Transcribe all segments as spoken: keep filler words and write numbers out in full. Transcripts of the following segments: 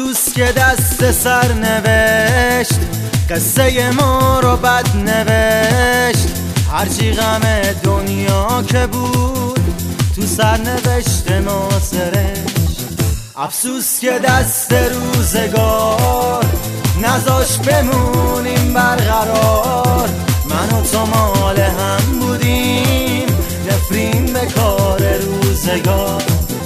افسوس که دست سر نوشت، قصه ما رو بد نوشت. هرچی غم دنیا که بود تو سرنوشت ما سرشت. افسوس که دست روزگار نذاش بمونیم برقرار. من و تو مال هم بودیم، نفرین به کار روزگار.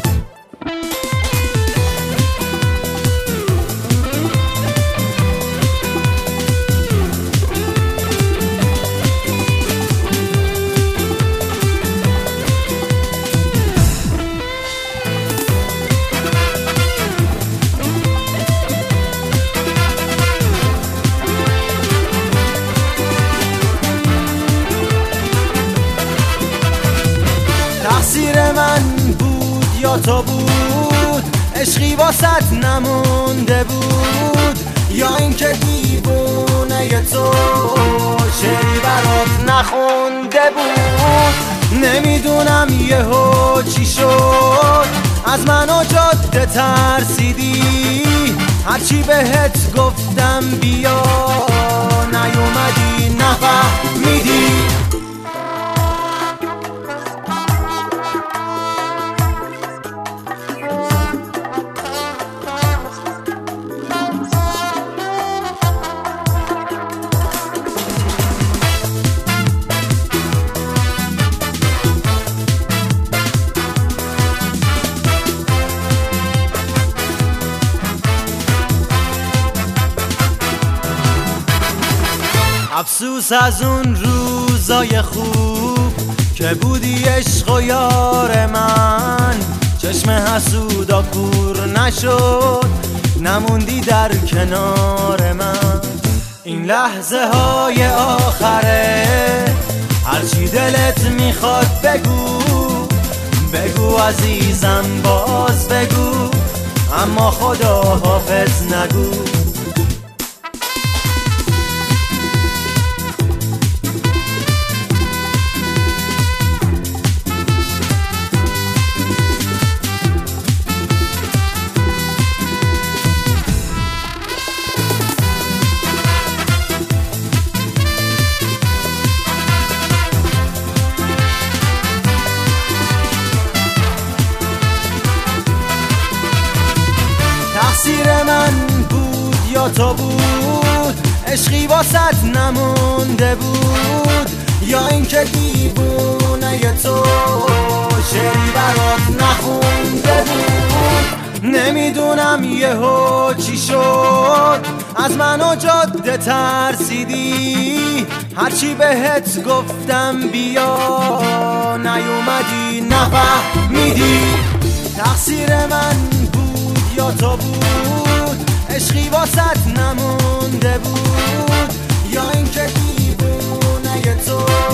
تقصیر من بود یا تو بود، عشقی واسط نمونده بود، یا اینکه دیوونه تو شعری برات نخونده بود. نمیدونم یهو چی شد، از من و جاده ترسیدی. هرچی بهت گفتم بیا نیومدی نفهمیدی. افسوس از اون روزای خوب که بودی عشق و یار من. چشم حسودا کور نشد، نموندی در کنار من. این لحظه های آخره، هرچی دلت میخواد بگو بگو عزیزم باز بگو، اما خدا حافظ نگو. تقصیر من بود یا تو بود، عشقی واسط نمونده بود، یا اینکه دیوونه تو شعری برات نخونده بود. نمیدونم یهو چی شد، از من و جاده ترسیدی. هرچی بهت گفتم بیا نیومدی نفهمیدی. تقصیر من یا تو بود، عشقی واسط نمونده بود،